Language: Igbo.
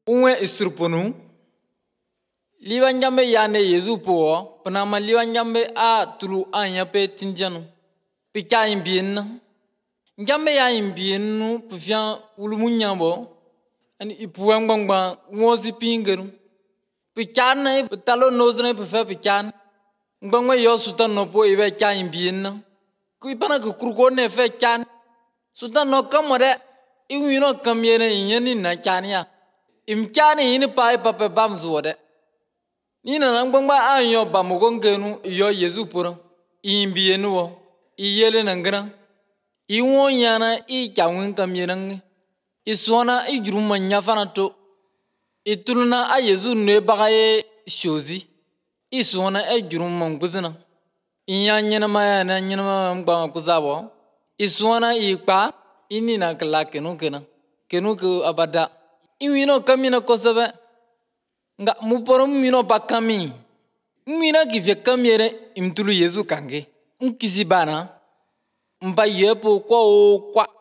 Unwe isurpunu liwa njambe yane Yesu po panama liwa njambe a tulu anya pe tinjanu pika imbienna njambe ya imbiennu pufia ulumunyambo ani ipuang bangba ngozi pingeru pikan na talo nozne pufa pikan ngangwa yo sutan no po ibe cha imbienna kuipana ku kurko ne fe chan sutan no kamore iwino kamyene inyani na chania imchani ini pai pape bam zuode nina nangbangba anyo bamugongenu yo Yesu puro imbienu wo iyele nangana iwo yana I chawin kamyenang isona ijruma nyafana to ituluna a Yesu ne bagaye shozi isona ejruma nguzina inyanyena maya na nyena mgbanga kuzabo isona ikpa inina kala kenu ku abada iwino kamina kosabe nga muporom mino bakami mina givye kamyere imtulu Yesu kange nkisi bana mba yepo kwa